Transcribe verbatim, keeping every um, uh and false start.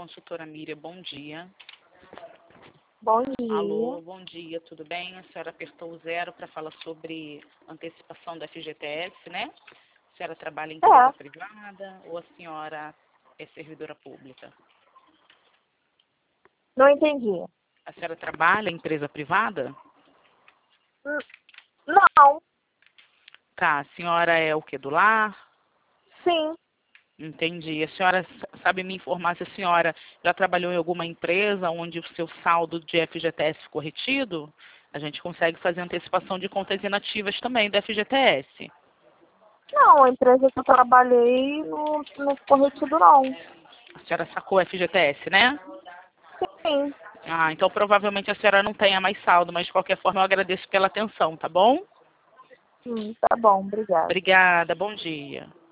consultora Miriam, bom dia. Bom dia. Alô, bom dia, tudo bem? A senhora apertou o zero para falar sobre antecipação da F G T S, né? A senhora trabalha em empresa É. privada ou a senhora é servidora pública? Não entendi. A senhora trabalha em empresa privada? Hum, Não. Tá, a senhora é o que, do lar? Sim. Entendi. A senhora s- sabe me informar se a senhora já trabalhou em alguma empresa onde o seu saldo de F G T S ficou retido? A gente consegue fazer antecipação de contas inativas também da F G T S. Não, a empresa que eu trabalhei não, não ficou retido, não. A senhora sacou F G T S, né? Sim. Ah, então provavelmente a senhora não tenha mais saldo, mas de qualquer forma eu agradeço pela atenção, tá bom? Hum, tá bom, obrigada. Obrigada, bom dia.